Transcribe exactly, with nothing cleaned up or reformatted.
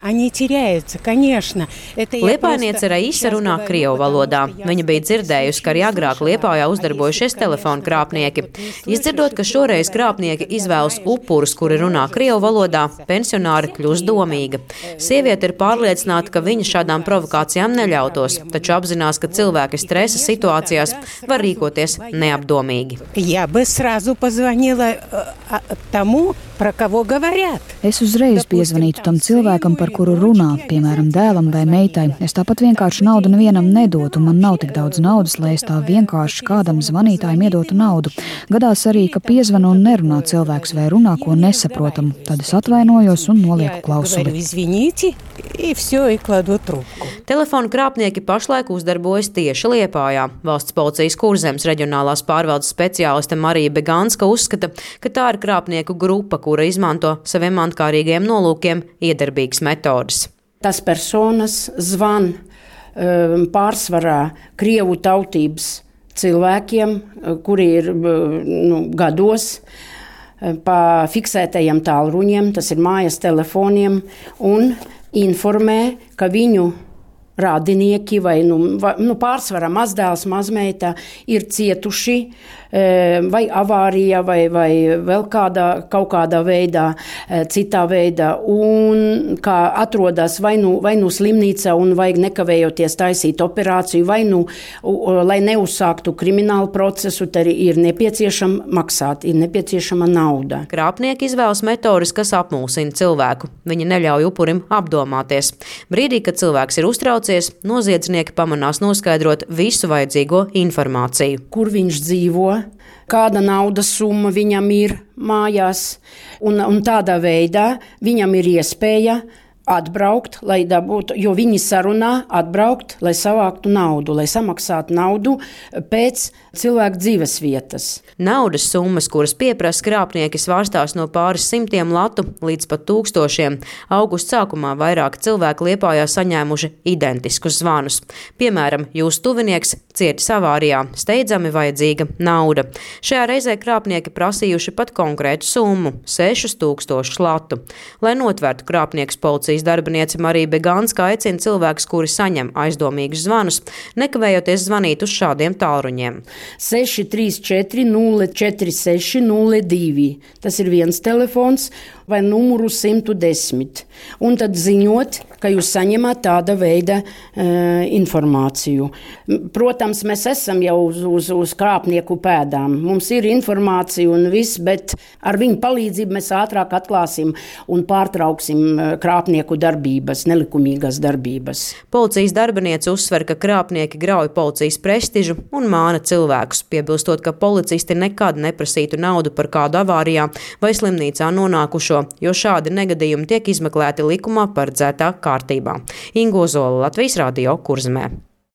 они теряются, конечно. Liepājniece Raisa runā krievu valodā. Viņa bija dzirdējusi, ka arī agrāk Liepājā uzdarbojušies telefonu krāpnieki. Izdzirdot, ka šoreiz krāpnieki izvēlas upurus, kuri runā krievu valodā, pensionāri kļūst domīga. Sieviete ir pārliecināta, ka viņa šādām provokācijām neļautos, taču apzinās, ka cilvēki stresa situācijās var rīkoties neapdomīgi. Es uzreiz piezvanītu tam cilvēkam, par kuru runā, piemēram, dēlam vai meitai. Es tāpat vienkārši naudu nevienam nedotu. Man nav tik daudz naudas, lai es tā vienkārši kādam zvanītājam iedotu naudu. Gadās arī, ka piezvanu un nerunā cilvēks vai runā, ko nesaprotam. Tad es atvainojos un nolieku klausuli. Telefonu krāpnieki pašlaik uzdarbojas tieši Liepājā. Valsts policijas Kurzemes reģionālās pārvaldes speciāliste Marija Beganska uzskata, ka tā ir krāpnieku grupa, kura izmanto saviem mantkārīgiem nolūkiem iedarbīgas metodes. Tas personas zvan pārsvarā krievu tautības cilvēkiem, kuri ir nu, gados, pa fiksētajiem tālruņiem, tas ir mājas telefoniem, un informē, ka viņu rādinieki vai, nu, vai nu, pārsvarā mazdēls, mazmeita ir cietuši vai avārijā vai, vai vēl kādā, kaut kādā veidā, citā veidā, un kā atrodas vai nu, vai nu slimnīcā un vajag nekavējoties taisīt operāciju, vai nu, lai neuzsāktu kriminālu procesu, tad ir nepieciešama maksāt, ir nepieciešama nauda. Krāpnieki izvēlas metodes, kas apmulsina cilvēku. Viņi neļauj upurim apdomāties. Brīdī, kad cilvēks ir uztraucies, noziedznieki pamanās noskaidrot visu vajadzīgo informāciju. Kur viņš dzīvo, kāda naudas summa viņam ir mājās, un, un tādā veidā viņam ir iespēja atbraukt, lai dabūtu, jo viņi sarunā atbraukt, lai savāktu naudu, lai samaksātu naudu pēc cilvēku dzīves vietas. Naudas summas, kuras pieprasa krāpnieki, svārstās no pāris simtiem latu līdz pat tūkstošiem. Augusta sākumā vairāk cilvēku Liepājā saņēmuši identiskus zvanus. Piemēram, jūsu tuvinieks cietis avārijā, steidzami vajadzīga nauda. Šajā reizē krāpnieki prasījuši pat konkrētu summu – sešus tūkstošus latu. Lai notvertu krāpniekus, policijas darbiniece Marija Beganska aicina cilvēkus, kuri saņem aizdomīgus zvanus, nekavējoties zvanīt uz šādiem tālruņiem. seši trīs četri nulle četri seši nulle divi. Tas ir viens telefons vai numuru simt desmit. Un tad ziņot, ka jūs saņemat tāda veida e, informāciju. Protams, mēs esam jau uz, uz, uz krāpnieku pēdām. Mums ir informācija un viss, bet ar viņu palīdzību mēs ātrāk atklāsim un pārtrauksim krāpnieku darbības, nelikumīgas darbības. Policijas darbiniece uzsver, ka krāpnieki grauj policijas prestižu un māna cilvēkus, piebilstot, ka policisti nekad neprasītu naudu par kādu avārijā vai slimnīcā nonākušo, jo šādi negadījumi tiek izmeklēti likumā paredzētā kārtībā. Ingo Zola, Latvijas radio, Kurzemē.